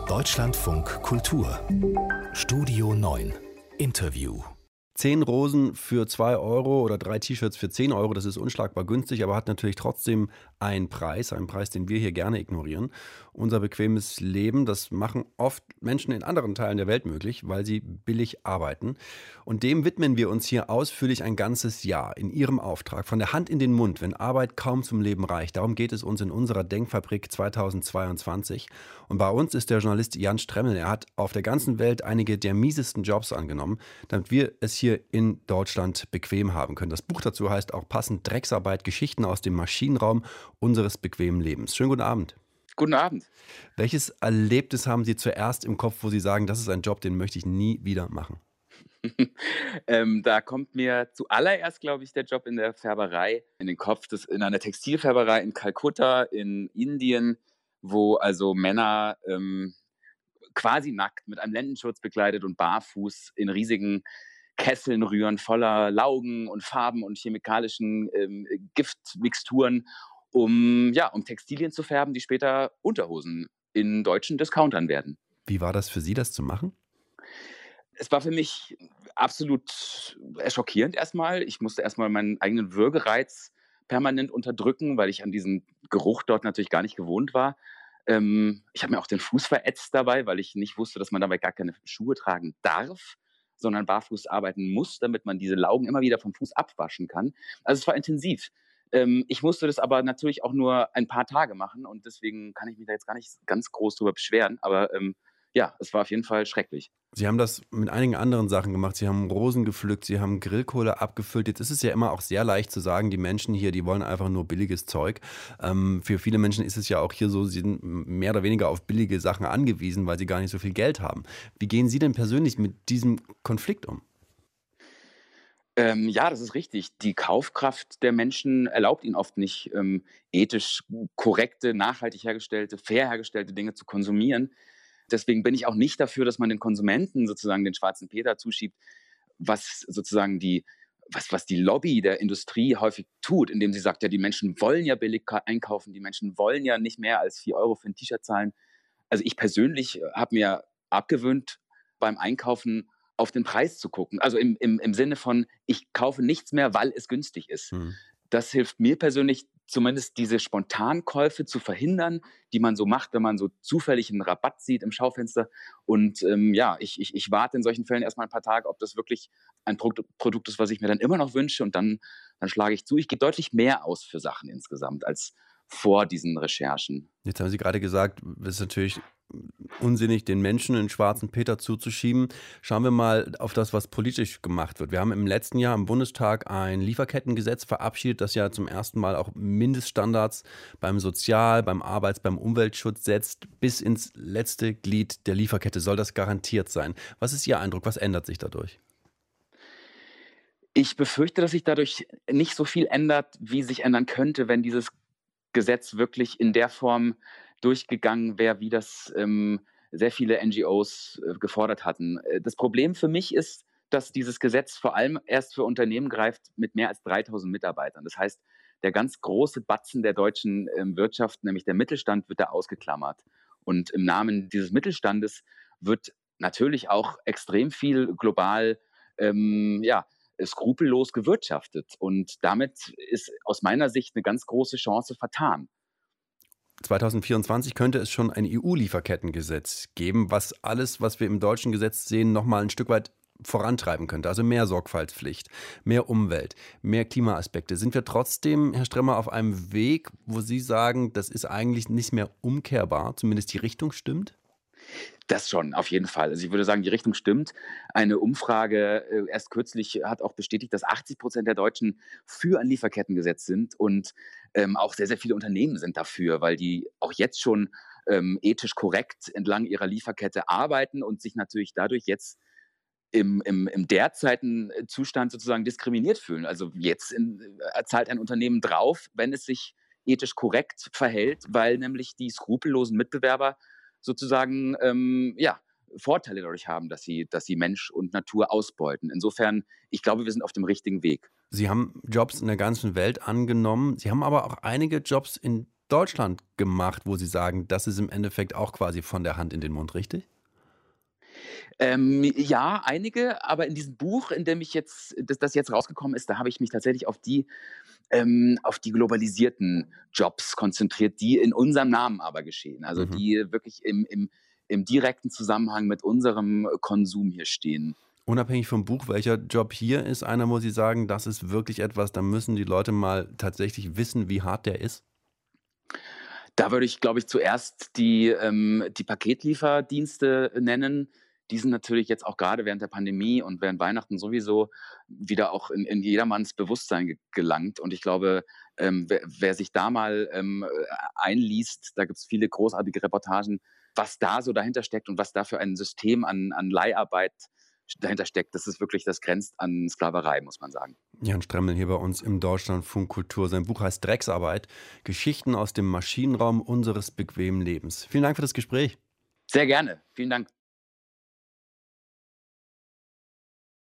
Deutschlandfunk Kultur Studio 9 Interview 10 Rosen für 2 Euro oder 3 T-Shirts für 10 Euro, das ist unschlagbar günstig, aber hat natürlich trotzdem einen Preis, den wir hier gerne ignorieren. Unser bequemes Leben, das machen oft Menschen in anderen Teilen der Welt möglich, weil sie billig arbeiten. Und dem widmen wir uns hier ausführlich ein ganzes Jahr in Ihrem Auftrag. Von der Hand in den Mund, wenn Arbeit kaum zum Leben reicht. Darum geht es uns in unserer Denkfabrik 2022. Und bei uns ist der Journalist Jan Stremmel. Er hat auf der ganzen Welt einige der miesesten Jobs angenommen, damit wir es hier in Deutschland bequem haben können. Das Buch dazu heißt auch passend Drecksarbeit, Geschichten aus dem Maschinenraum unseres bequemen Lebens. Schönen guten Abend. Guten Abend. Welches Erlebnis haben Sie zuerst im Kopf, wo Sie sagen, das ist ein Job, den möchte ich nie wieder machen? Da kommt mir zuallererst, glaube ich, der Job in der Färberei in den Kopf. Das in einer Textilfärberei in Kalkutta in Indien, wo also Männer quasi nackt mit einem Lendenschutz bekleidet und barfuß in riesigen Kesseln rühren, voller Laugen und Farben und chemikalischen Giftmixturen, um Textilien zu färben, die später Unterhosen in deutschen Discountern werden. Wie war das für Sie, das zu machen? Es war für mich absolut schockierend erstmal. Ich musste erstmal meinen eigenen Würgereiz permanent unterdrücken, weil ich an diesen Geruch dort natürlich gar nicht gewohnt war. Ich habe mir auch den Fuß verätzt dabei, weil ich nicht wusste, dass man dabei gar keine Schuhe tragen darf, sondern barfuß arbeiten muss, damit man diese Laugen immer wieder vom Fuß abwaschen kann. Also es war intensiv. Ich musste das aber natürlich auch nur ein paar Tage machen und deswegen kann ich mich da jetzt gar nicht ganz groß drüber beschweren. Aber es war auf jeden Fall schrecklich. Sie haben das mit einigen anderen Sachen gemacht. Sie haben Rosen gepflückt, Sie haben Grillkohle abgefüllt. Jetzt ist es ja immer auch sehr leicht zu sagen, die Menschen hier, die wollen einfach nur billiges Zeug. Für viele Menschen ist es ja auch hier so, sie sind mehr oder weniger auf billige Sachen angewiesen, weil sie gar nicht so viel Geld haben. Wie gehen Sie denn persönlich mit diesem Konflikt um? Das ist richtig. Die Kaufkraft der Menschen erlaubt ihnen oft nicht, ethisch korrekte, nachhaltig hergestellte, fair hergestellte Dinge zu konsumieren. Deswegen bin ich auch nicht dafür, dass man den Konsumenten sozusagen den schwarzen Peter zuschiebt, was sozusagen was die Lobby der Industrie häufig tut, indem sie sagt, ja, die Menschen wollen ja billig einkaufen, die Menschen wollen ja nicht mehr als 4 Euro für ein T-Shirt zahlen. Also ich persönlich habe mir abgewöhnt, beim Einkaufen auf den Preis zu gucken. Also im Sinne von, ich kaufe nichts mehr, weil es günstig ist. Hm. Das hilft mir persönlich, zumindest diese Spontankäufe zu verhindern, die man so macht, wenn man so zufällig einen Rabatt sieht im Schaufenster. Und ich warte in solchen Fällen erstmal ein paar Tage, ob das wirklich ein Produkt ist, was ich mir dann immer noch wünsche. Und dann schlage ich zu. Ich gebe deutlich mehr aus für Sachen insgesamt als vor diesen Recherchen. Jetzt haben Sie gerade gesagt, es ist natürlich unsinnig, den Menschen einen schwarzen Peter zuzuschieben. Schauen wir mal auf das, was politisch gemacht wird. Wir haben im letzten Jahr im Bundestag ein Lieferkettengesetz verabschiedet, das ja zum ersten Mal auch Mindeststandards beim beim Arbeits-, beim Umweltschutz setzt. Bis ins letzte Glied der Lieferkette soll das garantiert sein. Was ist Ihr Eindruck? Was ändert sich dadurch? Ich befürchte, dass sich dadurch nicht so viel ändert, wie sich ändern könnte, wenn dieses Gesetz wirklich in der Form durchgegangen wäre, wie das sehr viele NGOs gefordert hatten. Das Problem für mich ist, dass dieses Gesetz vor allem erst für Unternehmen greift mit mehr als 3.000 Mitarbeitern. Das heißt, der ganz große Batzen der deutschen Wirtschaft, nämlich der Mittelstand, wird da ausgeklammert. Und im Namen dieses Mittelstandes wird natürlich auch extrem viel global skrupellos gewirtschaftet. Und damit ist aus meiner Sicht eine ganz große Chance vertan. 2024 könnte es schon ein EU-Lieferkettengesetz geben, was alles, was wir im deutschen Gesetz sehen, nochmal ein Stück weit vorantreiben könnte. Also mehr Sorgfaltspflicht, mehr Umwelt, mehr Klimaaspekte. Sind wir trotzdem, Herr Stremmer, auf einem Weg, wo Sie sagen, das ist eigentlich nicht mehr umkehrbar, zumindest die Richtung stimmt? Das schon, auf jeden Fall. Also ich würde sagen, die Richtung stimmt. Eine Umfrage erst kürzlich hat auch bestätigt, dass 80% der Deutschen für ein Lieferkettengesetz sind und auch sehr, sehr viele Unternehmen sind dafür, weil die auch jetzt schon ethisch korrekt entlang ihrer Lieferkette arbeiten und sich natürlich dadurch jetzt im derzeitigen Zustand sozusagen diskriminiert fühlen. Also jetzt zahlt ein Unternehmen drauf, wenn es sich ethisch korrekt verhält, weil nämlich die skrupellosen Mitbewerber sozusagen Vorteile dadurch haben, dass sie Mensch und Natur ausbeuten. Insofern, ich glaube, wir sind auf dem richtigen Weg. Sie haben Jobs in der ganzen Welt angenommen. Sie haben aber auch einige Jobs in Deutschland gemacht, wo Sie sagen, das ist im Endeffekt auch quasi von der Hand in den Mund, richtig? Ja, einige, aber in diesem Buch, in dem ich jetzt das jetzt rausgekommen ist, da habe ich mich tatsächlich auf die globalisierten Jobs konzentriert, die in unserem Namen aber geschehen. Also, Mhm. die wirklich im direkten Zusammenhang mit unserem Konsum hier stehen. Unabhängig vom Buch, welcher Job hier ist einer, wo Sie sagen, das ist wirklich etwas, da müssen die Leute mal tatsächlich wissen, wie hart der ist? Da würde ich, glaube ich, zuerst die Paketlieferdienste nennen. Die sind natürlich jetzt auch gerade während der Pandemie und während Weihnachten sowieso wieder auch in jedermanns Bewusstsein gelangt. Und ich glaube, wer sich da mal einliest, da gibt es viele großartige Reportagen, was da so dahinter steckt und was da für ein System an Leiharbeit dahinter steckt, das grenzt an Sklaverei, muss man sagen. Jan Stremmel hier bei uns im Deutschlandfunk Kultur. Sein Buch heißt Drecksarbeit. Geschichten aus dem Maschinenraum unseres bequemen Lebens. Vielen Dank für das Gespräch. Sehr gerne. Vielen Dank.